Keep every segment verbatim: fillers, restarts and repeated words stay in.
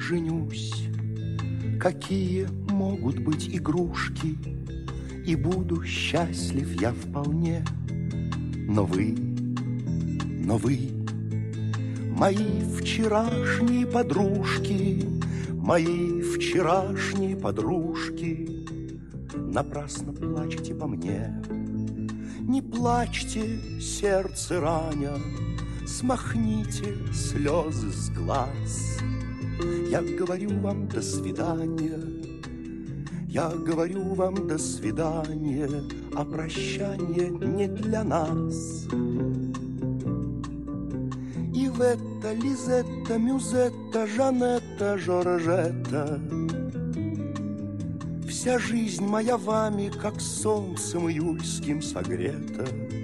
женюсь, какие могут быть игрушки, и буду счастлив я вполне. Но вы, но вы, мои вчерашние подружки, мои вчерашние подружки, напрасно плачете по мне. Не плачьте, сердце раня, смахните слезы с глаз. Я говорю вам до свидания, я говорю вам до свидания, а прощание не для нас. Ивета, Лизетта, Мюзетта, Жанетта, Жоржетта, вся жизнь моя вами, как солнцем июльским согрета.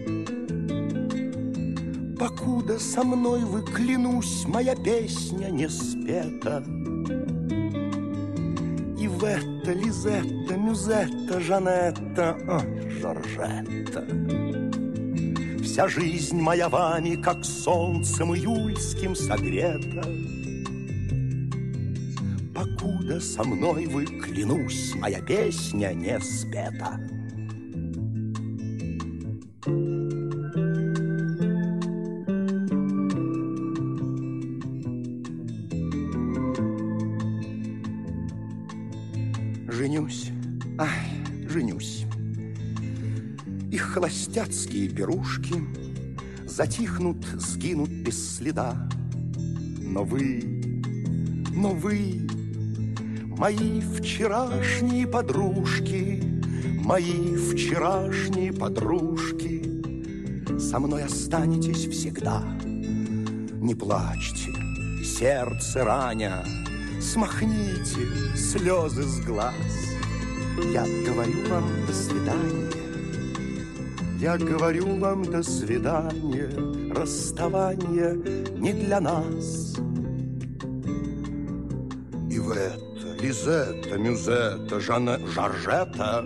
Покуда со мной вы, клянусь, моя песня не спета. Ивета, Лизетта, Мюзетта, Жанетта, о, Жоржетта, вся жизнь моя вами, как солнцем июльским согрета. Покуда со мной вы, клянусь, моя песня не спета. Женюсь, ай, женюсь. Их холостяцкие пирушки затихнут, сгинут без следа. Но вы, но вы, мои вчерашние подружки, мои вчерашние подружки, со мной останетесь всегда. Не плачьте, сердце раня, смахните слезы с глаз. Я говорю вам до свидания, я говорю вам до свидания, расставание не для нас. Ивета, Лизетта, Мюзетта, Жанна, Жоржетта,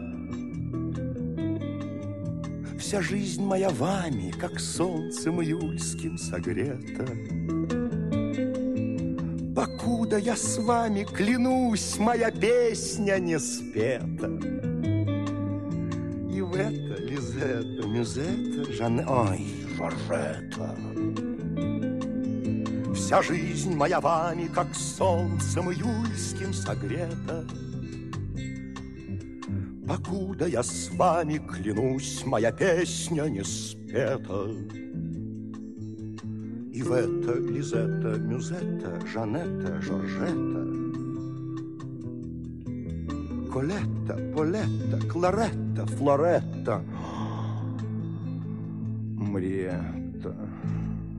вся жизнь моя вами, как солнцем июльским согрета. Покуда я с вами, клянусь, моя песня не спета. Ивета, Лизетта, Мюзетта, Жанна, ой, Жоржетта, вся жизнь моя вами, как солнцем июльским согрета. Покуда я с вами, клянусь, моя песня не спета. Ивета, Лизетта, Мюзетта, Жанетта, Жоржетта, Колетта, Полетта, Кларетта, Флоретта, Мриетта.